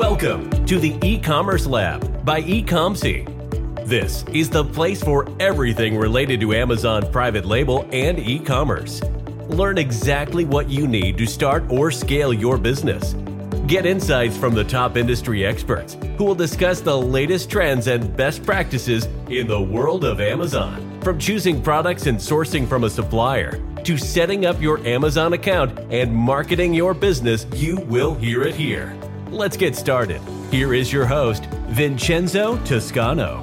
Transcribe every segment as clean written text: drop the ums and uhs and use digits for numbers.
Welcome to the E-Commerce Lab by Ecomcy. This is the place for everything related to Amazon private label and e-commerce. Learn exactly what you need to start or scale your business. Get insights from the top industry experts who will discuss the latest trends and best practices in the world of Amazon. From choosing products and sourcing from a supplier to setting up your Amazon account and marketing your business, you will hear it here. Let's get started. Here is your host, Vincenzo Toscano.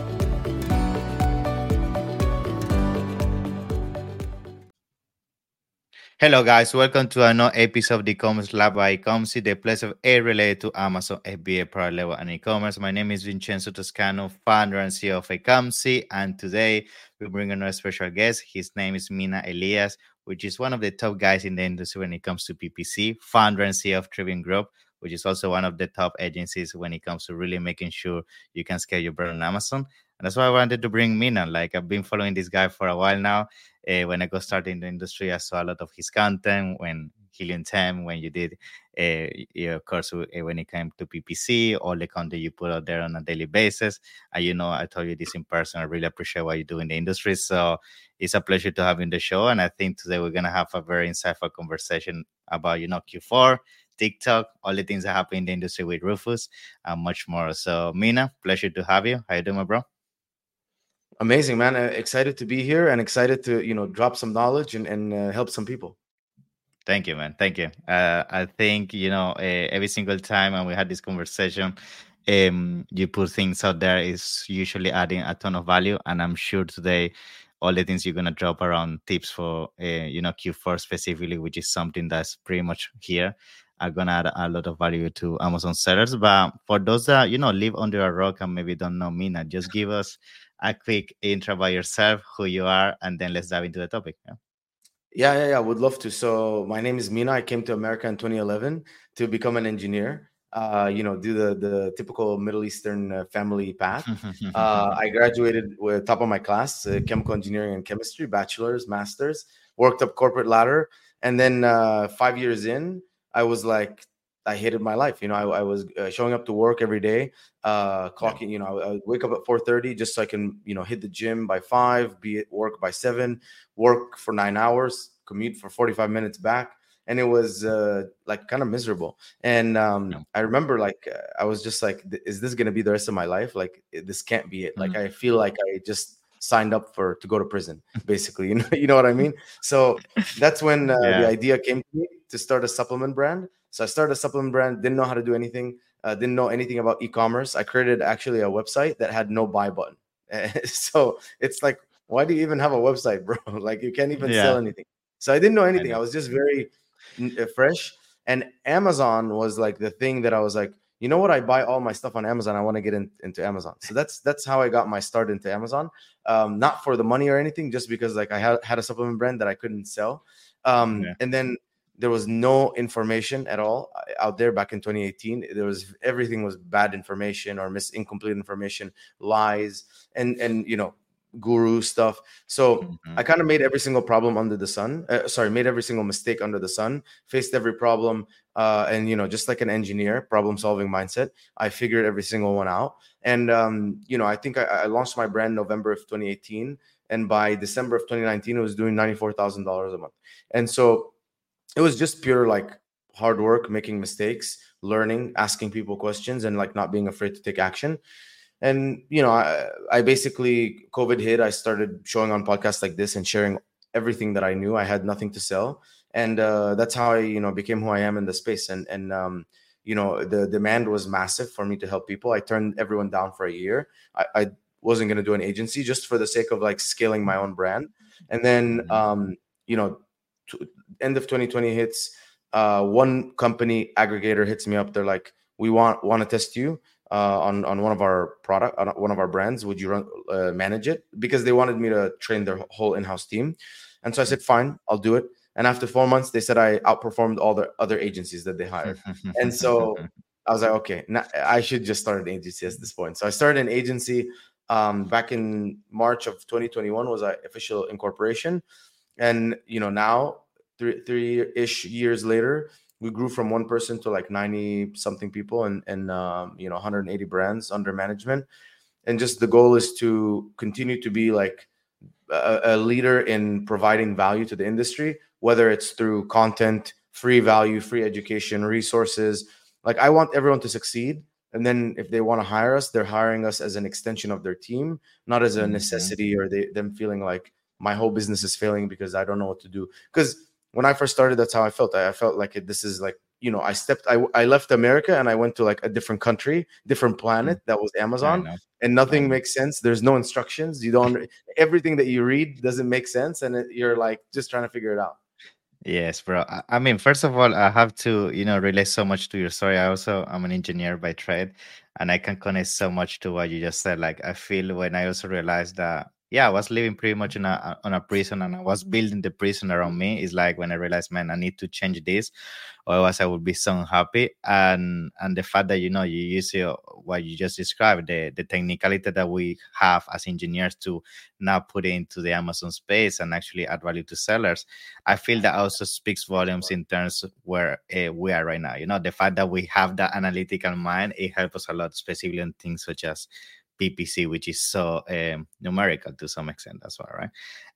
Hello guys, welcome to another episode of the E-Commerce Lab by Ecomcy, the place of air related to Amazon, FBA, private label, and e-commerce. My name is Vincenzo Toscano, founder and CEO of Ecomcy, and today we bring another special guest. His name is Mina Elias, which is one of the top guys in the industry when it comes to PPC, founder and CEO of Trivium Group, which is also one of the top agencies when it comes to really making sure you can scale your brand on Amazon. And that's why I wanted to bring Mina. Like, I've been following this guy for a while now. When I got started in the industry, I saw a lot of his content when Helium 10, when you did your course when it came to PPC, all the content you put out there on a daily basis. And, I told you this in person. I really appreciate what you do in the industry. So it's a pleasure to have you on the show. And I think today we're going to have a very insightful conversation about, Q4, TikTok, all the things that happen in the industry with Rufus, and much more. So, Mina, pleasure to have you. How you doing, my bro? Amazing, man. Excited to be here and excited to, drop some knowledge and help some people. Thank you, man. Thank you. I think, every single time when we had this conversation, you put things out there is usually adding a ton of value. And I'm sure today, all the things you're going to drop around tips for, Q4 specifically, which is something that's pretty much here, are going to add a lot of value to Amazon sellers. But for those that, live under a rock and maybe don't know Mina, just give us a quick intro about yourself, who you are, and then let's dive into the topic. Yeah. Would love to. So my name is Mina. I came to America in 2011 to become an engineer. Do the typical Middle Eastern family path. I graduated with top of my class, chemical engineering and chemistry, bachelor's, master's, worked up corporate ladder. And then 5 years in, I was like, I hated my life. I was showing up to work every day, clocking, I would wake up at 4:30 just so I can, hit the gym by 5, be at work by 7, work for 9 hours, commute for 45 minutes back. And it was like kind of miserable. And I remember I was just like, is this going to be the rest of my life? Like, this can't be it. Like, I feel like I just signed up to go to prison, basically. You know what I mean? So that's when the idea came to me to start a supplement brand. So I started a supplement brand, didn't know how to do anything, didn't know anything about e-commerce. I created actually a website that had no buy button. So it's like, why do you even have a website, bro? Like, you can't even sell anything. So I didn't know anything. I was just very fresh. And Amazon was like the thing that I was like, you know what? I buy all my stuff on Amazon. I want to get into Amazon. So that's how I got my start into Amazon. Not for the money or anything, just because like I had a supplement brand that I couldn't sell. And then there was no information at all out there back in 2018. Everything was bad information or incomplete information, lies, and guru stuff. So I kind of made every single problem under the sun. Made every single mistake under the sun, faced every problem. And, just like an engineer, problem solving mindset, I figured every single one out. And, I think I launched my brand November of 2018. And by December of 2019, it was doing $94,000 a month. And so it was just pure like hard work, making mistakes, learning, asking people questions, and like not being afraid to take action. And, I basically, COVID hit, I started showing on podcasts like this and sharing everything that I knew. I had nothing to sell. And that's how I, became who I am in the space. And the demand was massive for me to help people. I turned everyone down for a year. I wasn't going to do an agency just for the sake of like scaling my own brand. And then, end of 2020 hits, one company aggregator hits me up. They're like, we want to test you on one of our one of our brands. Would you manage it? Because they wanted me to train their whole in-house team. And so I said, fine, I'll do it. And after 4 months, they said I outperformed all the other agencies that they hired. And so I was like, okay, I should just start an agency at this point. So I started an agency back in March of 2021 was our official incorporation. And, now, three-ish years later, We grew from one person to like 90 something people and 180 brands under management. And just the goal is to continue to be like a leader in providing value to the industry, whether it's through content, free value, free education, resources. Like I want everyone to succeed. And then if they want to hire us, they're hiring us as an extension of their team, not as a necessity or them feeling like my whole business is failing because I don't know what to do. Because when I first started, that's how I felt. I felt like this is like, I left America and I went to like a different country, different planet that was Amazon, and nothing makes sense. There's no instructions. You don't, everything that you read doesn't make sense. And you're like just trying to figure it out. Yes, bro. I mean, first of all, I have to, relate so much to your story. I'm an engineer by trade, and I can connect so much to what you just said. Like, I feel when I also realized that, yeah, I was living pretty much on a prison, and I was building the prison around me. It's like when I realized, man, I need to change this, or else I would be so unhappy. And the fact that you use what you just described, the technicality that we have as engineers to now put it into the Amazon space and actually add value to sellers. I feel that also speaks volumes in terms of where we are right now. The fact that we have that analytical mind, it helps us a lot, especially in things such as PPC, which is so numerical to some extent as well, right?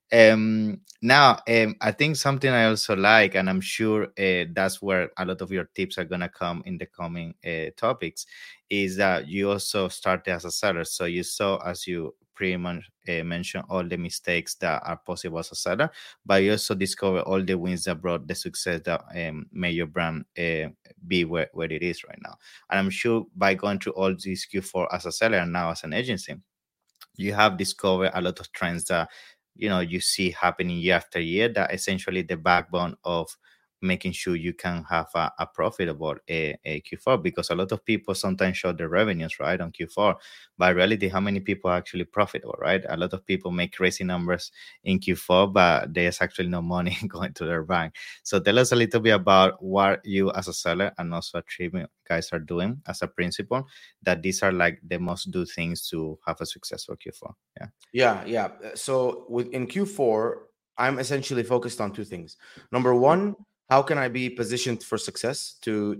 Now, I think something I also like, and I'm sure that's where a lot of your tips are going to come in the coming topics, is that you also started as a seller. So you saw, as you pretty much mentioned, all the mistakes that are possible as a seller, but you also discover all the wins that brought the success that made your brand be where it is right now. And I'm sure by going through all these Q4 as a seller and now as an agency, you have discovered a lot of trends that you see happening year after year, that essentially the backbone of making sure you can have a profitable a Q4, because a lot of people sometimes show their revenues right on Q4, but in reality, how many people are actually profitable, right? A lot of people make crazy numbers in Q4, but there's actually no money going to their bank. So tell us a little bit about what you as a seller and also a team guys are doing as a principle, that these are like the most do things to have a successful Q4. Yeah. So in Q4, I'm essentially focused on two things. Number one, how can I be positioned for success to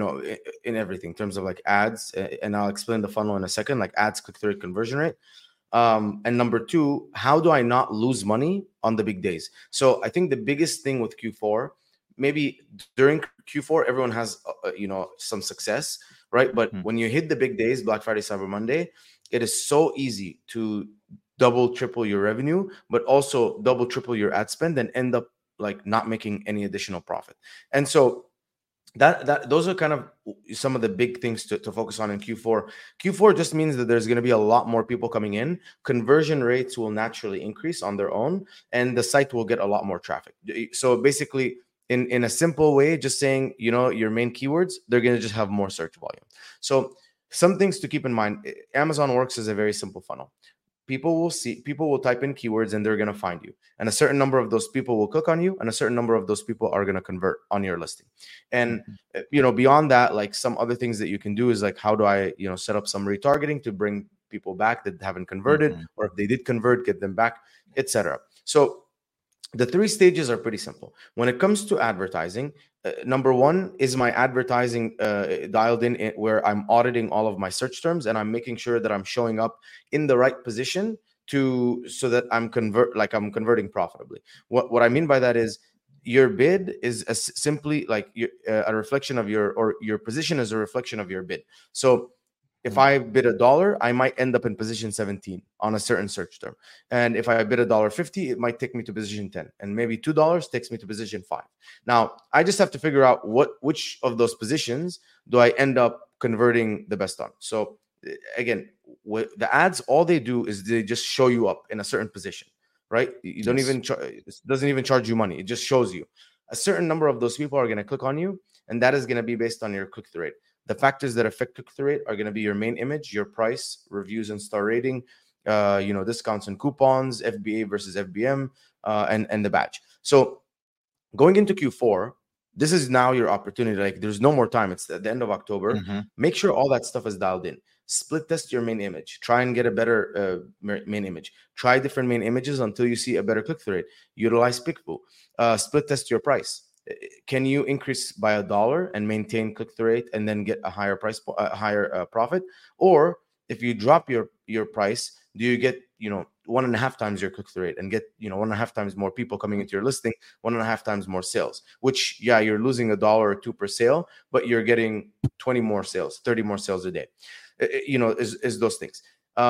in everything in terms of like ads, and I'll explain the funnel in a second, like ads, click-through rate, conversion rate. And number two, how do I not lose money on the big days? So I think the biggest thing with Q4, maybe during Q4, everyone has some success, right? But when you hit the big days, Black Friday, Cyber Monday, it is so easy to double, triple your revenue, but also double, triple your ad spend and end up like not making any additional profit. And so that those are kind of some of the big things to focus on in Q4. Q4 just means that there's going to be a lot more people coming in. Conversion rates will naturally increase on their own, and the site will get a lot more traffic. So basically, in a simple way, just saying, your main keywords, they're going to just have more search volume. So some things to keep in mind. Amazon works as a very simple funnel. People will type in keywords and they're going to find you. And a certain number of those people will click on you, and a certain number of those people are going to convert on your listing. And, beyond that, like some other things that you can do is like, how do I, set up some retargeting to bring people back that haven't converted, or if they did convert, get them back, etc. So the three stages are pretty simple. When it comes to advertising, number one is my advertising dialed in where I'm auditing all of my search terms and I'm making sure that I'm showing up in the right position so that I'm converting profitably. What I mean by that is your bid is simply like a reflection of your position is a reflection of your bid. So if I bid $1, I might end up in position 17 on a certain search term. And if I bid $1.50, it might take me to position 10. And maybe $2 takes me to position 5. Now, I just have to figure out which of those positions do I end up converting the best on. So again, the ads, all they do is they just show you up in a certain position, right? You don't even it doesn't even charge you money. It just shows you. A certain number of those people are going to click on you, and that is going to be based on your click-through rate. The factors that affect click-through rate are going to be your main image, your price, reviews and star rating, discounts and coupons, FBA versus FBM, and the badge. So going into Q4, this is now your opportunity. Like there's no more time. It's at the end of October. Make sure all that stuff is dialed in. Split test your main image. Try and get a better main image. Try different main images until you see a better click-through rate. Utilize PickBoo. Split test your price. can you increase by $1 and maintain click-through rate and then get a higher profit? Or if you drop your price, do you get 1.5 times your click-through rate and get 1.5 times more people coming into your listing, 1.5 times more sales? Which, yeah, you're losing $1 or $2 per sale, but you're getting 20 more sales, 30 more sales a day. Is those things.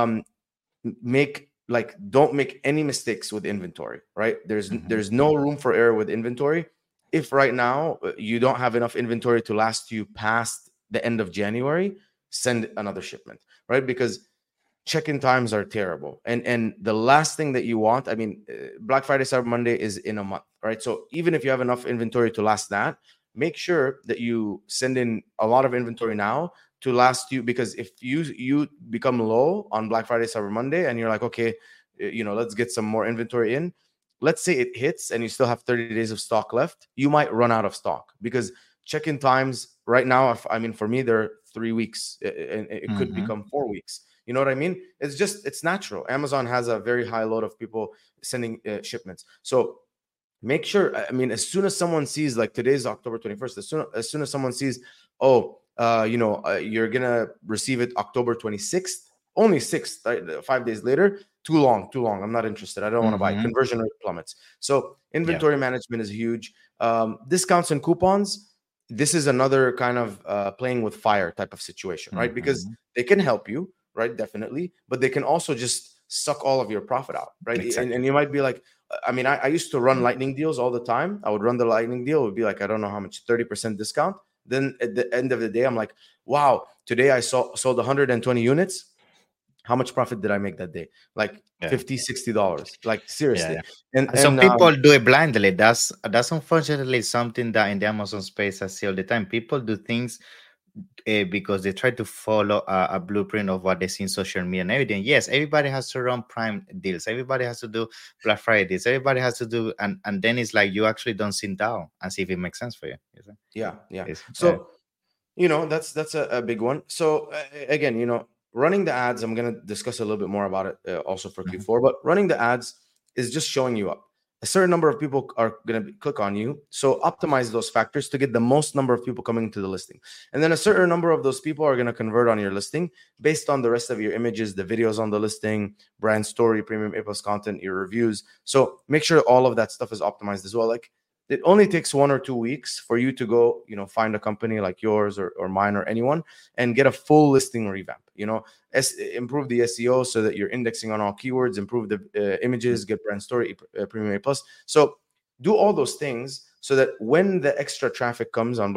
Don't make any mistakes with inventory, right? There's no room for error with inventory. If right now you don't have enough inventory to last you past the end of January, send another shipment, right? Because check-in times are terrible. And the last thing that you want, I mean, Black Friday, Cyber Monday is in a month, right? So even if you have enough inventory to last that, make sure that you send in a lot of inventory now to last you, because if you become low on Black Friday, Cyber Monday, and you're like, okay, let's get some more inventory in. Let's say it hits and you still have 30 days of stock left, you might run out of stock, because check-in times right now, for me, they're 3 weeks, and it could become 4 weeks. You know what I mean? It's natural. Amazon has a very high load of people sending shipments. So make sure, as soon as someone sees, like today's October 21st, as soon as someone sees, you're going to receive it October 26th, only 6th, 5 days later, too long. I'm not interested. I don't want to buy. Conversion rate plummets. So inventory management is huge. Discounts and coupons, this is another kind of playing with fire type of situation, right? Because they can help you, right? Definitely. But they can also just suck all of your profit out, right? Exactly. And you might be like, I used to run lightning deals all the time. I would run the lightning deal. It would be like, I don't know how much, 30% discount. Then at the end of the day, I'm like, wow, today I sold 120 units. How much profit did I make that day? Like $50, $60. Like seriously. And some people do it blindly. That's unfortunately something that in the Amazon space I see all the time. People do things because they try to follow a blueprint of what they see in social media and everything. Yes, everybody has to run Prime deals. Everybody has to do Black Fridays. Everybody has to do, and then it's like you actually don't sit down and see if it makes sense for you. Yeah. So, that's a big one. So again, running the ads, I'm going to discuss a little bit more about it also for Q4, but running the ads is just showing you up. A certain number of people are going to click on you. So optimize those factors to get the most number of people coming to the listing. And then a certain number of those people are going to convert on your listing based on the rest of your images, the videos on the listing, brand story, premium A+ content, your reviews. So make sure all of that stuff is optimized as well. Like, it only takes 1 or 2 weeks for you to go, find a company like yours or mine or anyone and get a full listing revamp. Improve the SEO so that you're indexing on all keywords, improve the images, get brand story, premium A+. So do all those things so that when the extra traffic comes on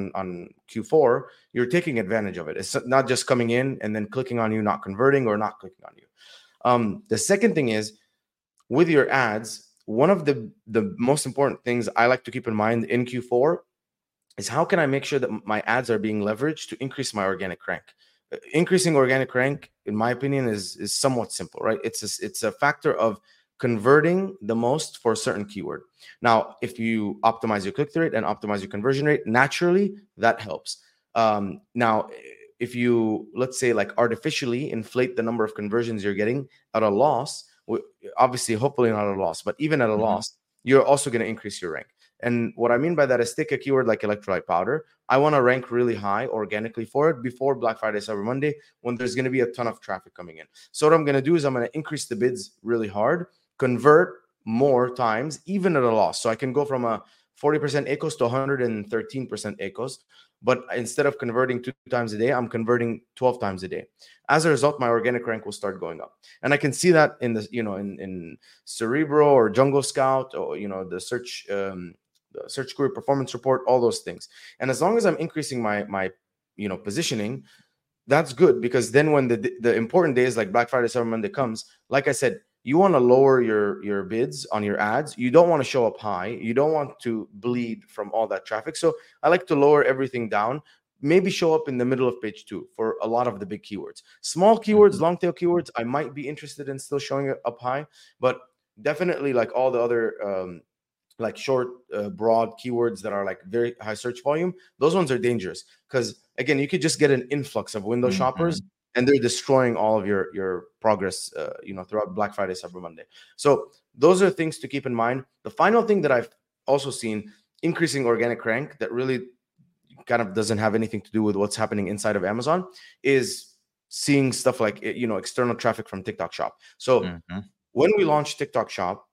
Q4, you're taking advantage of it. It's not just coming in and then clicking on you, not converting, or not clicking on you. The second thing is, with your ads, one of the most important things I like to keep in mind in Q4 is how can I make sure that my ads are being leveraged to increase my organic rank. Increasing organic rank, in my opinion, is somewhat simple, right? It's a factor of converting the most for a certain keyword. Now, if you optimize your click-through rate and optimize your conversion rate, naturally that helps. Now, if you, let's say, like artificially inflate the number of conversions you're getting at a loss, obviously, hopefully not a loss, but even at a loss, you're also going to increase your rank. And what I mean by that is, take a keyword like electrolyte powder. I want to rank really high organically for it before Black Friday, Cyber Monday, when there's going to be a ton of traffic coming in. So what I'm going to do is I'm going to increase the bids really hard, convert more times, even at a loss. So I can go from a 40% ACOS to 113% ACOS. But instead of converting 2 times a day, I'm converting 12 times a day. As a result, my organic rank will start going up. And I can see that in the, in Cerebro or Jungle Scout, or, the search query performance report, all those things. And as long as I'm increasing my positioning, that's good, because then when the important days like Black Friday, Cyber Monday comes, like I said, you want to lower your bids on your ads. You don't want to show up high. You don't want to bleed from all that traffic. So I like to lower everything down, maybe show up in the middle of page 2 for a lot of the big keywords. Small keywords, long tail keywords, I might be interested in still showing up high, but definitely like all the other like short, broad keywords that are like very high search volume, those ones are dangerous, because again, you could just get an influx of window shoppers, and they're destroying all of your progress, throughout Black Friday, Cyber Monday. So those are things to keep in mind. The final thing that I've also seen increasing organic rank that really kind of doesn't have anything to do with what's happening inside of Amazon is seeing stuff like, external traffic from TikTok Shop. So when we launched TikTok Shop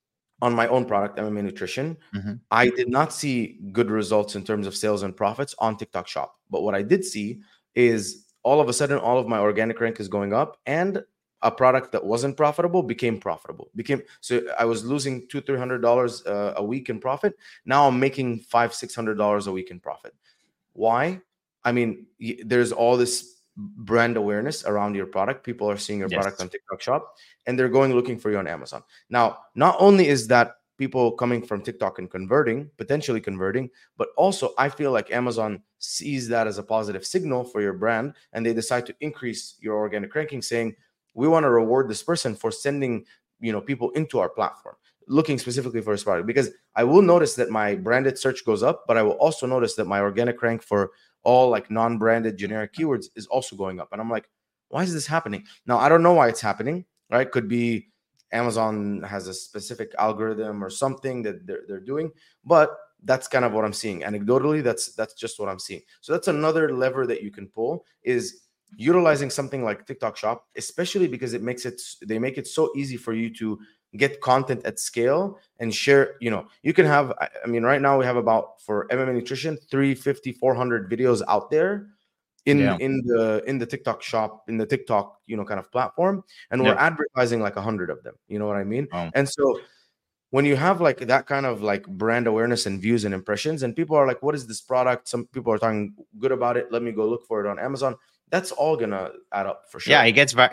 on my own product, MMA Nutrition, I did not see good results in terms of sales and profits on TikTok Shop. But what I did see is all of a sudden, all of my organic rank is going up, and a product that wasn't profitable became profitable. So I was losing $200-$300 a week in profit. Now I'm making $500-$600 a week in profit. Why? I mean, there's all this brand awareness around your product. People are seeing your product on TikTok Shop, and they're going looking for you on Amazon. Now, not only is that people coming from TikTok and potentially converting, but also I feel like Amazon sees that as a positive signal for your brand, and they decide to increase your organic ranking, saying, we want to reward this person for sending, people into our platform, looking specifically for his product. Because I will notice that my branded search goes up, but I will also notice that my organic rank for all like non-branded generic keywords is also going up. And I'm like, why is this happening? Now, I don't know why it's happening, right? Could be Amazon has a specific algorithm or something that they're doing, but that's kind of what I'm seeing. Anecdotally, that's just what I'm seeing. So that's another lever that you can pull, is utilizing something like TikTok Shop, especially because they make it so easy for you to get content at scale and share. You can have, right now we have about, for MMA Nutrition, 350-400 videos out there in the TikTok Shop, in the TikTok, kind of platform. And we're advertising like 100 of them. You know what I mean? And so when you have like that kind of like brand awareness and views and impressions, and people are like, what is this product? Some people are talking good about it. Let me go look for it on Amazon. That's all gonna add up for sure. Yeah, it gets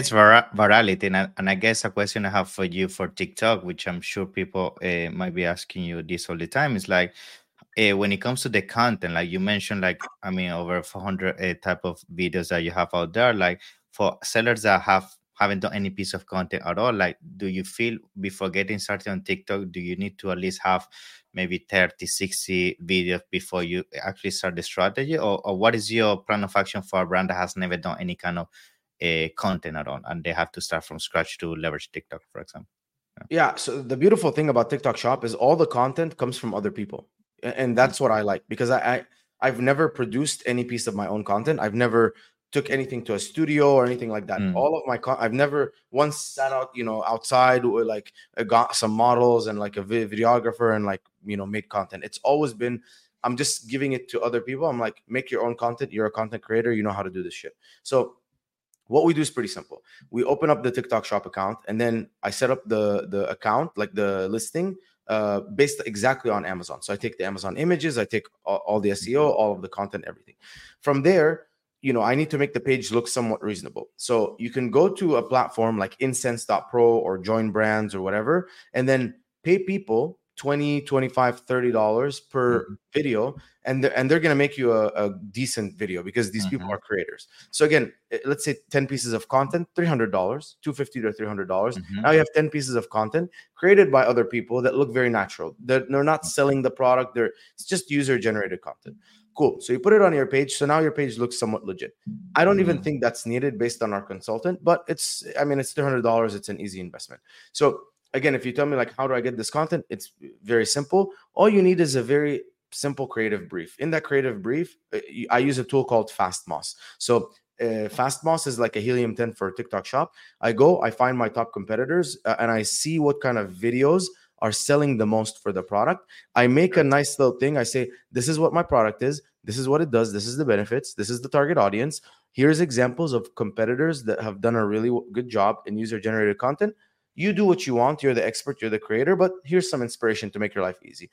virality, and I guess a question I have for you for TikTok, which I'm sure people might be asking you this all the time, is like, when it comes to the content, like you mentioned, like over 400 type of videos that you have out there, like for sellers that haven't done any piece of content at all, like, do you feel before getting started on TikTok, do you need to at least have maybe 30-60 videos before you actually start the strategy, or what is your plan of action for a brand that has never done any kind of content at all, and they have to start from scratch to leverage TikTok, for example? Yeah. So the beautiful thing about TikTok Shop is all the content comes from other people, and that's what I like, because I've never produced any piece of my own content. I've never took anything to a studio or anything like that. All of my I've never once sat out, outside with like got some models and like a videographer and like, made content. It's always been, I'm just giving it to other people. I'm like, make your own content. You're a content creator. You know how to do this shit. So what we do is pretty simple. We open up the TikTok Shop account, and then I set up the account, like the listing, based exactly on Amazon. So I take the Amazon images, I take all the SEO, all of the content, everything. From there, I need to make the page look somewhat reasonable. So you can go to a platform like Insense.pro or Join Brands or whatever, and then pay people $20, $25, $30 per video, and they're going to make you a decent video, because these people are creators. So again, let's say 10 pieces of content, $300, $250 to $300. Now you have 10 pieces of content created by other people that look very natural. They're not selling the product. It's just user-generated content. Cool. So you put it on your page. So now your page looks somewhat legit. I don't even think that's needed based on our consultant, but it's $300. It's an easy investment. So again, if you tell me like, how do I get this content? It's very simple. All you need is a very simple creative brief. In that creative brief, I use a tool called FastMoss. So FastMoss is like a Helium 10 for TikTok Shop. I find my top competitors and I see what kind of videos are selling the most for the product. I make a nice little thing. I say, this is what my product is. This is what it does. This is the benefits. This is the target audience. Here's examples of competitors that have done a really good job in user-generated content. You do what you want. You're the expert. You're the creator. But here's some inspiration to make your life easy.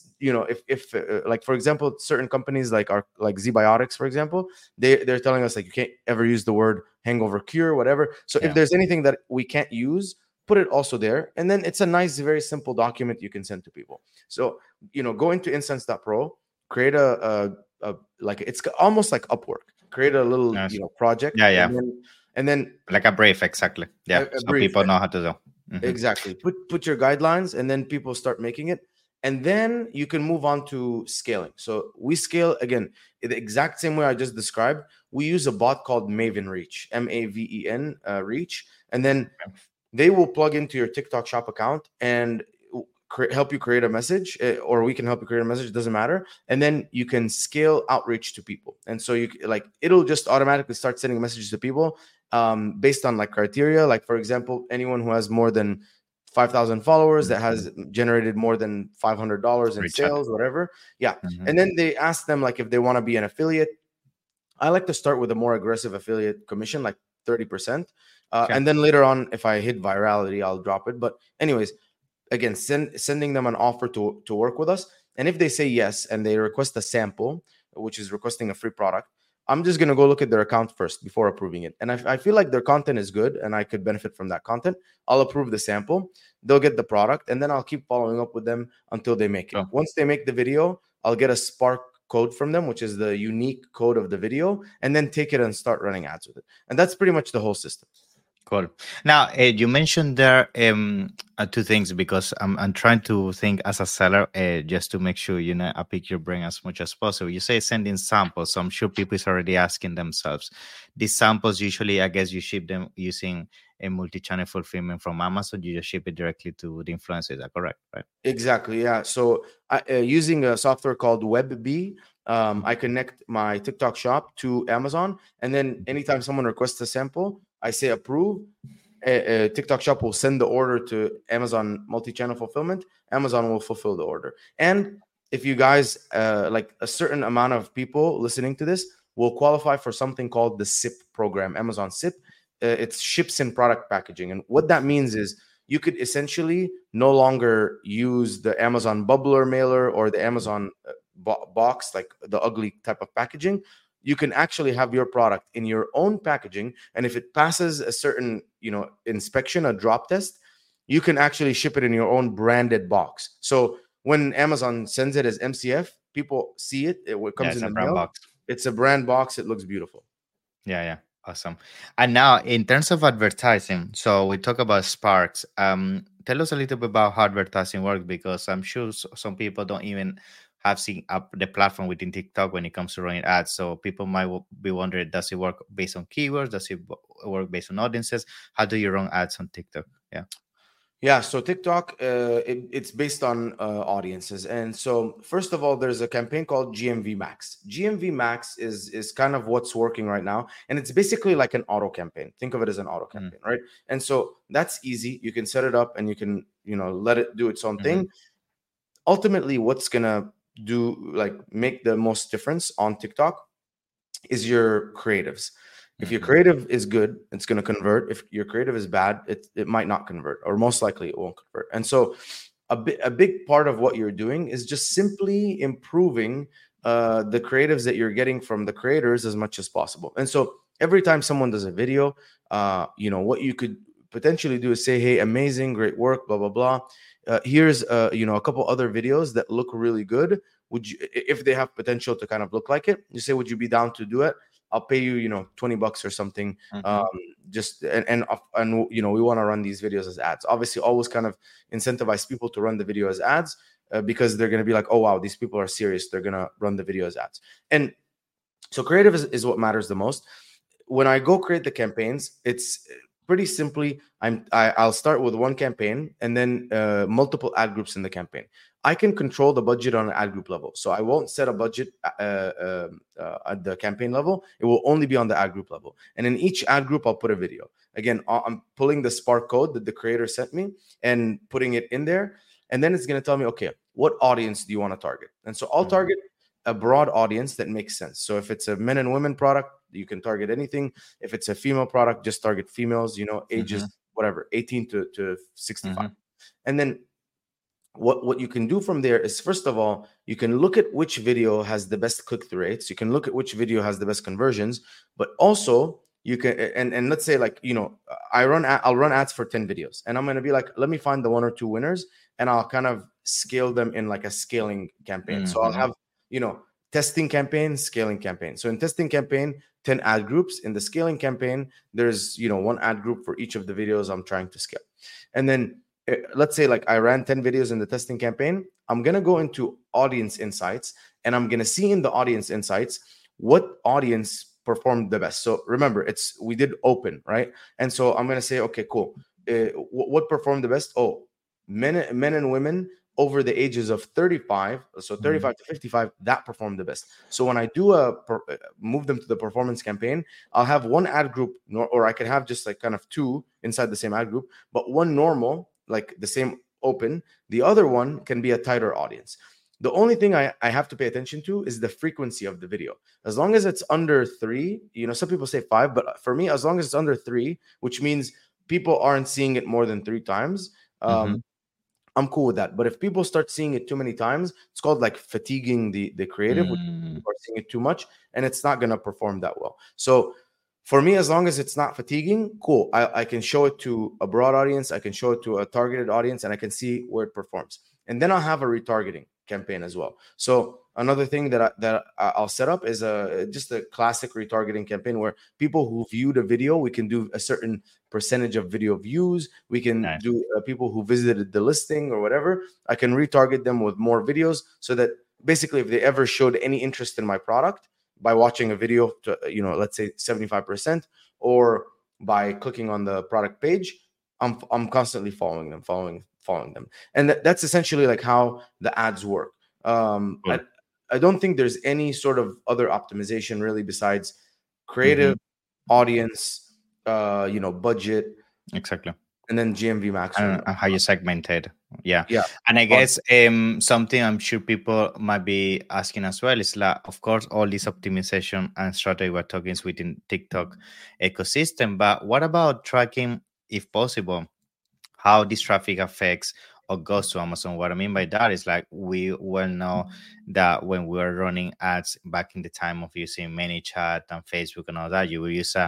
If like, for example, certain companies like ZBiotics, for example, they're telling us like, you can't ever use the word hangover cure, whatever. So if there's anything that we can't use, put it also there. And then it's a nice, very simple document you can send to people. So, go into Insense.pro, create it's almost like Upwork. Create a little, project. Yeah. And then like a brief, exactly. Yeah. So people know how to do. Exactly. Put your guidelines, and then people start making it. And then you can move on to scaling. So we scale, again, the exact same way I just described. We use a bot called Maven Reach, MAVEN Reach. And then they will plug into your TikTok Shop account and help you create a message, or we can help you create a message. It doesn't matter. And then you can scale outreach to people. And so it'll just automatically start sending messages to people based on like criteria. Like, for example, anyone who has more than 5,000 followers that has generated more than $500 in sales, whatever. Yeah. And then they ask them like if they want to be an affiliate. I like to start with a more aggressive affiliate commission, like 30%. And then later on, if I hit virality, I'll drop it. But anyways, again, sending them an offer to work with us. And if they say yes and they request a sample, which is requesting a free product, I'm just going to go look at their account first before approving it. And I feel like their content is good and I could benefit from that content. I'll approve the sample. They'll get the product. And then I'll keep following up with them until they make it. Once they make the video, I'll get a Spark code from them, which is the unique code of the video, and then take it and start running ads with it. And that's pretty much the whole system. Cool. Now, you mentioned there two things, because I'm trying to think as a seller, just to make sure, I pick your brain as much as possible. You say sending samples, so I'm sure people is already asking themselves. These samples, usually, I guess you ship them using a multi-channel fulfillment from Amazon. You just ship it directly to the influencer. Is that correct? Right? Exactly. Yeah. So using a software called WebB, I connect my TikTok shop to Amazon, and then anytime someone requests a sample, I say approve. TikTok shop will send the order to Amazon multi-channel fulfillment. Amazon will fulfill the order. And if you guys like a certain amount of people listening to this will qualify for something called the SIP program, Amazon SIP. It's ships in product packaging. And what that means is you could essentially no longer use the Amazon bubbler mailer or the Amazon box, like the ugly type of packaging. You can actually have your product in your own packaging. And if it passes a certain, inspection, a drop test, you can actually ship it in your own branded box. So when Amazon sends it as MCF, people see it. It comes in the mail. Box. It's a brand box. It looks beautiful. Yeah. Awesome. And now in terms of advertising, so we talk about Sparks. Tell us a little bit about how advertising works, because I'm sure some people don't even have seen up the platform within TikTok when it comes to running ads. So people might be wondering, does it work based on keywords? Does it work based on audiences? How do you run ads on TikTok? Yeah, so TikTok, it's based on audiences. And so first of all, there's a campaign called GMV Max. GMV Max is kind of what's working right now. And it's basically like an auto campaign. Think of it as an auto campaign, right? And so that's easy. You can set it up and you can, let it do its own thing. Ultimately, what's going to make the most difference on TikTok is your creatives. If your creative is good, it's going to convert. If your creative is bad, it might not convert, or most likely it won't convert. And so a big part of what you're doing is just simply improving the creatives that you're getting from the creators as much as possible. And so every time someone does a video, what you could potentially do is say, hey, amazing, great work, blah, blah, blah. Here's a couple other videos that look really good. Would you, if they have potential to kind of look like it, you say, would you be down to do it? I'll pay you, $20 or something. Just and we want to run these videos as ads. Obviously, always kind of incentivize people to run the video as ads because they're going to be like, oh wow, these people are serious. They're going to run the video as ads. And so creative is what matters the most. When I go create the campaigns, it's pretty simply, I'll start with one campaign and then multiple ad groups in the campaign. I can control the budget on an ad group level. So I won't set a budget at the campaign level. It will only be on the ad group level. And in each ad group, I'll put a video. Again, I'm pulling the Spark code that the creator sent me and putting it in there. And then it's going to tell me, okay, what audience do you want to target? And so I'll target a broad audience that makes sense. So if it's a men and women product, you can target anything. If it's a female product, just target females, ages, whatever, 18 to 65. And then what you can do from there is, first of all, you can look at which video has the best click-through rates. You can look at which video has the best conversions, but also you can, and let's say I'll run ads for 10 videos and I'm going to be like, let me find the 1 or 2 winners and I'll kind of scale them in like a scaling campaign. So I'll have, testing campaign, scaling campaign. So in testing campaign, 10 ad groups. In the scaling campaign, there's, 1 ad group for each of the videos I'm trying to scale. And then let's say I ran 10 videos in the testing campaign. I'm going to go into audience insights and I'm going to see in the audience insights what audience performed the best. So remember, we did open, right? And so I'm going to say, okay, cool. What performed the best? Oh, men and women over the ages of 35, so 35 to 55, that perform the best. So when I do move them to the performance campaign, I'll have one ad group, or I can have just like kind of two inside the same ad group, but one normal, like the same open, the other one can be a tighter audience. The only thing I have to pay attention to is the frequency of the video. As long as it's under 3, some people say 5, but for me, as long as it's under 3, which means people aren't seeing it more than 3 times, I'm cool with that. But if people start seeing it too many times, it's called like fatiguing the creative, which people are seeing it too much, and it's not going to perform that well. So for me, as long as it's not fatiguing, cool. I can show it to a broad audience, I can show it to a targeted audience, and I can see where it performs. And then I'll have a retargeting campaign as well. So another thing that I'll set up is just a classic retargeting campaign where people who viewed a video, we can do a certain percentage of video views. We can do people who visited the listing or whatever. I can retarget them with more videos so that basically if they ever showed any interest in my product by watching a video to, let's say 75%, or by clicking on the product page, I'm constantly following them. And that's essentially like how the ads work. I don't think there's any sort of other optimization really besides creative, audience, budget. Exactly. And then GMV max. And how you segmented. Yeah. Yeah. And I guess something I'm sure people might be asking as well is like, of course, all this optimization and strategy we're talking is within TikTok ecosystem. But what about tracking, if possible, how this traffic affects or goes to Amazon? What I mean by that is like, we well know that when we were running ads back in the time of using ManyChat and Facebook and all that, you will use a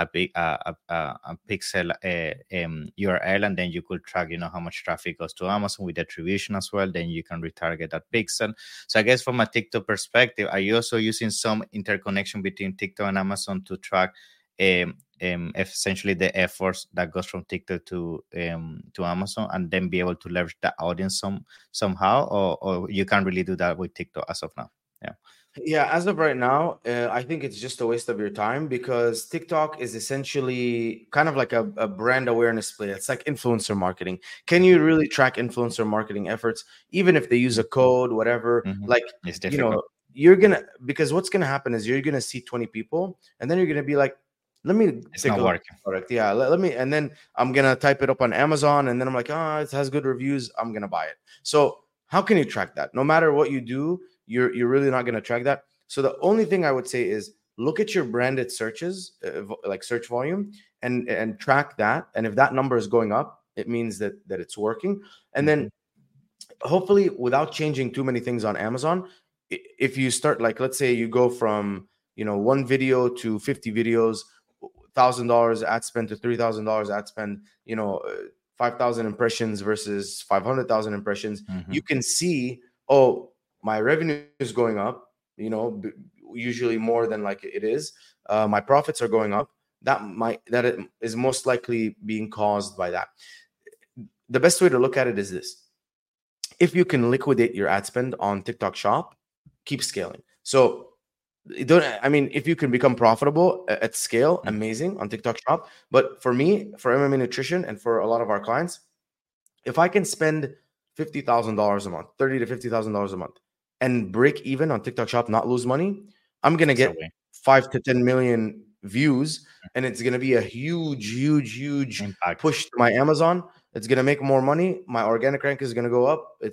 pixel URL, and then you could track, how much traffic goes to Amazon with attribution as well. Then you can retarget that pixel. So I guess from a TikTok perspective, are you also using some interconnection between TikTok and Amazon to track essentially the efforts that goes from TikTok to Amazon, and then be able to leverage the audience somehow, or you can't really do that with TikTok as of now? Yeah, as of right now, I think it's just a waste of your time, because TikTok is essentially kind of like a brand awareness play. It's like influencer marketing. Can you really track influencer marketing efforts, even if they use a code, whatever? Like, it's difficult. Because what's gonna happen is you're gonna see 20 people, and then you're gonna be like, let me take a look at the product. Yeah, let me, and then I'm gonna type it up on Amazon, and then I'm like, it has good reviews, I'm gonna buy it. So how can you track that? No matter what you do, you're really not gonna track that. So the only thing I would say is look at your branded searches, like search volume, and track that. And if that number is going up, it means that it's working. And then hopefully, without changing too many things on Amazon, if you start, like, let's say you go from one video to 50 videos, $1,000 ad spend to $3,000 ad spend, 5,000 impressions versus 500,000 impressions, you can see, my revenue is going up, usually more than like it is. My profits are going up. That it is most likely being caused by that. The best way to look at it is this: if you can liquidate your ad spend on TikTok Shop, keep scaling. So if you can become profitable at scale, amazing on TikTok Shop. But for me, for MMA Nutrition, and for a lot of our clients, if I can spend $50,000 a month, $30,000 to $50,000 a month, and break even on TikTok Shop, not lose money, I'm gonna get 5 to 10 million views, and it's gonna be a huge impact. Push to my Amazon. It's gonna make more money. My organic rank is gonna go up. It's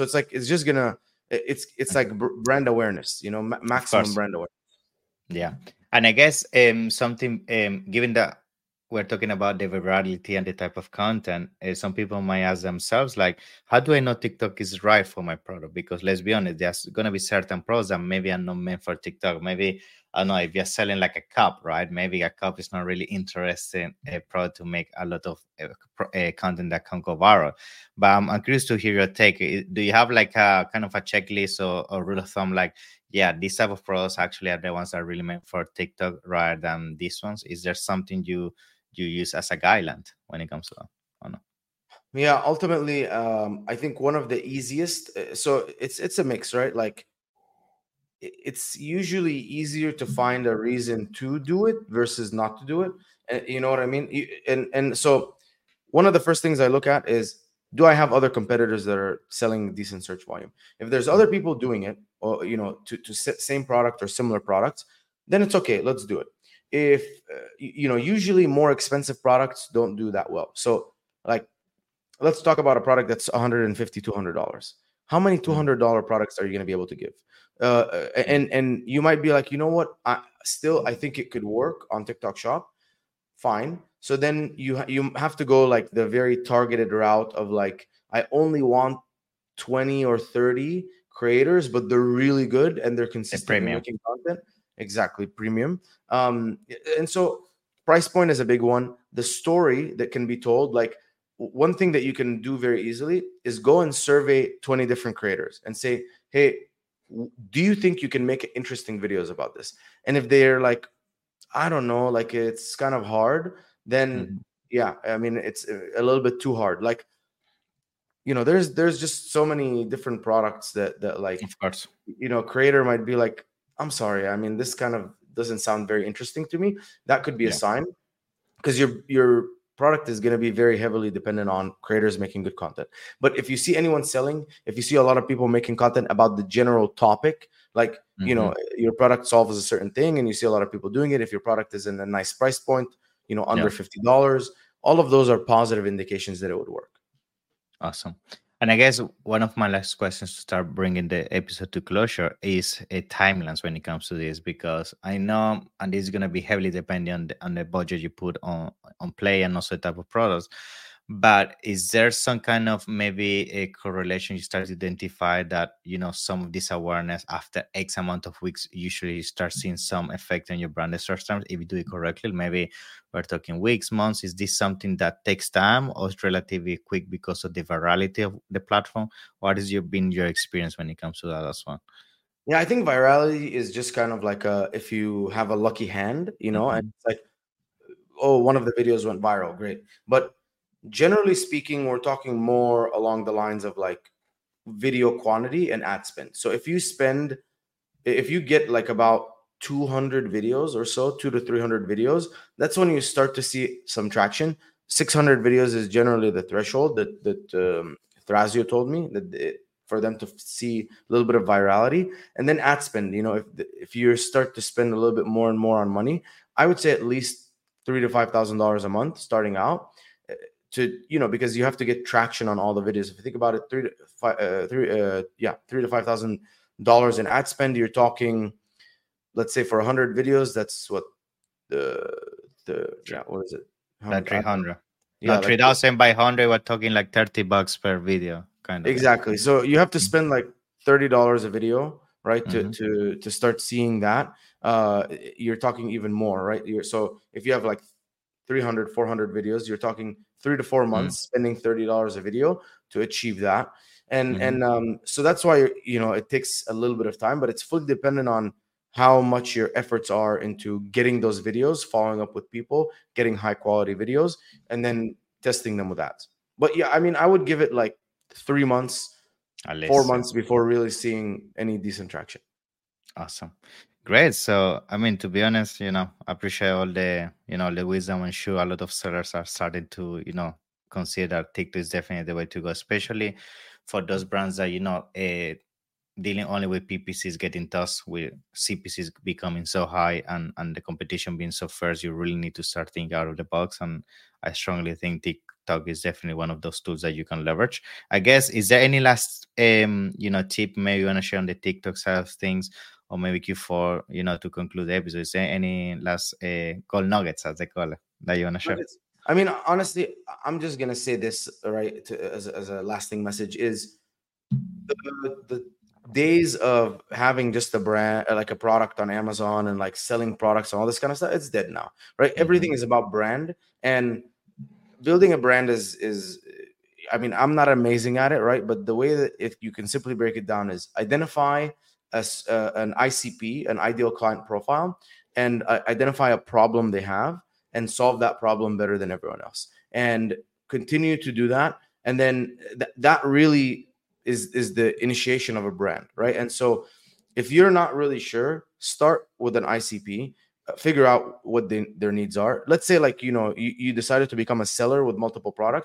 like brand awareness, maximum brand awareness. Yeah. And I guess something, given that we're talking about the virality and the type of content, some people might ask themselves, like, how do I know TikTok is right for my product? Because let's be honest, there's going to be certain products that maybe are not meant for TikTok. Maybe, I don't know, if you're selling like a cup, right? Maybe a cup is not really interesting a product to make a lot of content that can go viral. But I'm curious to hear your take. Do you have like a kind of a checklist or rule of thumb, like, yeah, these type of products actually are the ones that are really meant for TikTok rather than these ones? Is there something you use as a guideline when it comes to that? Or no? Yeah, ultimately, I think one of the easiest, so it's a mix, right? Like, it's usually easier to find a reason to do it versus not to do it. And you know what I mean? And so one of the first things I look at is, do I have other competitors that are selling decent search volume? If there's other people doing it, or to same product or similar products, then it's okay. Let's do it. If usually more expensive products don't do that well. So like, let's talk about a product that's $150, $200. How many $200 products are you going to be able to give? And you might be like, you know what? I think it could work on TikTok Shop. Fine. So then you have to go like the very targeted route of like, I only want 20 or 30 creators, but they're really good and they're consistently making content. Exactly, premium. And so price point is a big one. The story that can be told, like one thing that you can do very easily is go and survey 20 different creators and say, hey, do you think you can make interesting videos about this? And if they're like, I don't know, like it's kind of hard, then yeah, I mean, it's a little bit too hard. Like, there's just so many different products that like, of course, creator might be like, I'm sorry, I mean, this kind of doesn't sound very interesting to me. That could be a sign, because your product is going to be very heavily dependent on creators making good content. But if you see anyone selling, if you see a lot of people making content about the general topic, like, your product solves a certain thing and you see a lot of people doing it, if your product is in a nice price point, under $50, all of those are positive indications that it would work. Awesome. And I guess one of my last questions to start bringing the episode to closure is a timelines when it comes to this, because I know, and this is going to be heavily dependent on the budget you put on Play and also the type of products. But is there some kind of maybe a correlation you start to identify that, some of this awareness after X amount of weeks, usually you start seeing some effect on your brand search terms if you do it correctly? Maybe we're talking weeks, months. Is this something that takes time or is relatively quick because of the virality of the platform? What has been your experience when it comes to that as well? Yeah, I think virality is just kind of like if you have a lucky hand, and it's like, oh, one of the videos went viral, great. But generally speaking, we're talking more along the lines of like video quantity and ad spend. So if you get like about 200 videos or so, 200 to 300 videos, that's when you start to see some traction. 600 videos is generally the threshold that Thrasio told me for them to see a little bit of virality. And then ad spend, if you start to spend a little bit more and more on money, I would say at least $3,000 to $5,000 a month starting out. Because you have to get traction on all the videos. If you think about it, $3,000 to $5,000 in ad spend, you're talking, let's say for 100 videos, that's what what is it? Like 300. Yeah, 3,000 by 100. We're talking like $30 per video, kind of. Exactly. So you have to spend like $30 a video, right? To start seeing that. You're talking even more, right? So if you have like 300, 400 videos, you're talking 3 to 4 months spending $30 a video to achieve that. And so that's why, it takes a little bit of time, but it's fully dependent on how much your efforts are into getting those videos, following up with people, getting high quality videos, and then testing them with ads. But yeah, I mean, I would give it like 3 months, 4 months before really seeing any decent traction. Awesome. Great. So, I mean, to be honest, I appreciate all the, the wisdom. I'm sure a lot of sellers are starting to, consider TikTok is definitely the way to go, especially for those brands that, dealing only with PPCs, getting tough with CPCs becoming so high and the competition being so fierce. You really need to start thinking out of the box. And I strongly think TikTok is definitely one of those tools that you can leverage. I guess, is there any last, tip maybe you want to share on the TikTok side of things? Or maybe Q4, to conclude the episode. Is there any last gold nuggets, as they call it, that you want to share? I mean, honestly, I'm just going to say this, right, as a lasting message is the days of having just a brand, like a product on Amazon and like selling products and all this kind of stuff, it's dead now, right? Everything is about brand, and building a brand is I mean, I'm not amazing at it, right? But the way that if you can simply break it down is identify as an ICP, an ideal client profile, and identify a problem they have and solve that problem better than everyone else, and continue to do that. And then that really is the initiation of a brand, right? And so if you're not really sure, start with an ICP, figure out what their needs are. Let's say like, you decided to become a seller with multiple products.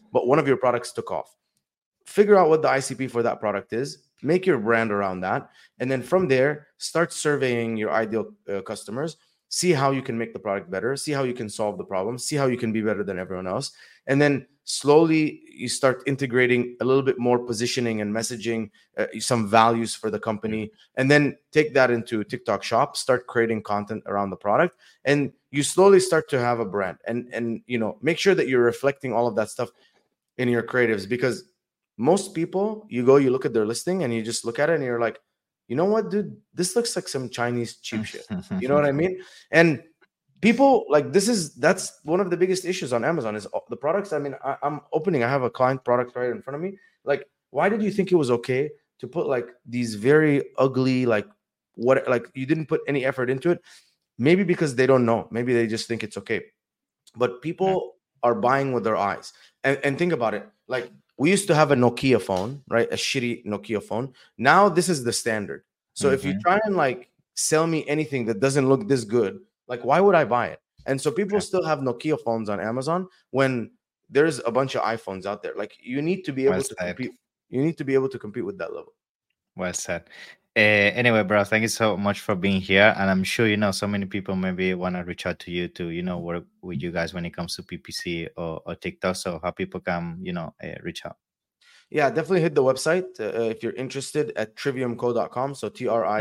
but one of your products took off. Figure out what the ICP for that product is, make your brand around that, and then from there, start surveying your ideal customers, see how you can make the product better, see how you can solve the problem, see how you can be better than everyone else, and then slowly you start integrating a little bit more positioning and messaging, some values for the company, and then take that into TikTok Shop, start creating content around the product, and you slowly start to have a brand. And make sure that you're reflecting all of that stuff in your creatives, because most people, you look at their listing and you just look at it and you're like, you know what, dude, this looks like some Chinese cheap shit. You know what I mean? And people like that's one of the biggest issues on Amazon is the products. I mean, I have a client product right in front of me. Like, why did you think it was okay to put like these very ugly, like you didn't put any effort into it? Maybe because they don't know. Maybe they just think it's okay. But people are buying with their eyes. And think about it. Like, we used to have a Nokia phone, right? A shitty Nokia phone. Now this is the standard. So if you try and like sell me anything that doesn't look this good, like, why would I buy it? And so people still have Nokia phones on Amazon when there's a bunch of iPhones out there. Like, you need to be able to compete. You need to be able to compete with that level. Well said. Anyway, bro, thank you so much for being here. And I'm sure, so many people maybe want to reach out to you to, work with you guys when it comes to PPC or TikTok. So how people can, reach out. Yeah, definitely hit the website if you're interested at triviumco.com. So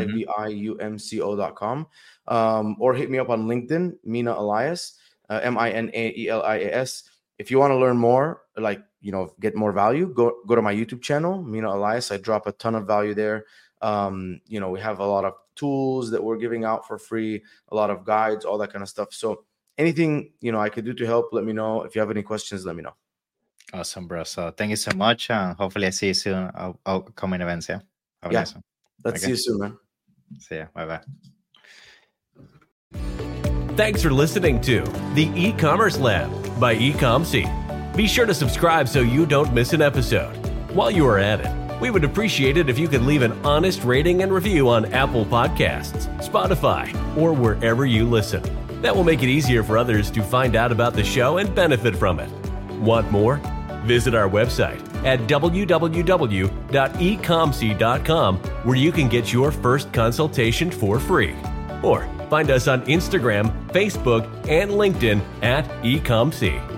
TRIVIUMCO.com. Or hit me up on LinkedIn, Mina Elias, MINAELIAS. If you want to learn more, like, get more value, go to my YouTube channel, Mina Elias. I drop a ton of value there. We have a lot of tools that we're giving out for free, a lot of guides, all that kind of stuff. So anything, I could do to help, let me know. If you have any questions, let me know. Awesome, bro. So thank you so much. And hopefully I see you soon. I'll come in events. Yeah. Nice one. Let's see you soon, man. See ya. Bye-bye. Thanks for listening to the E-Commerce Lab by eComC. Be sure to subscribe so you don't miss an episode. While you are at it, we would appreciate it if you could leave an honest rating and review on Apple Podcasts, Spotify, or wherever you listen. That will make it easier for others to find out about the show and benefit from it. Want more? Visit our website at www.ecomc.com, where you can get your first consultation for free. Or find us on Instagram, Facebook, and LinkedIn at eComC.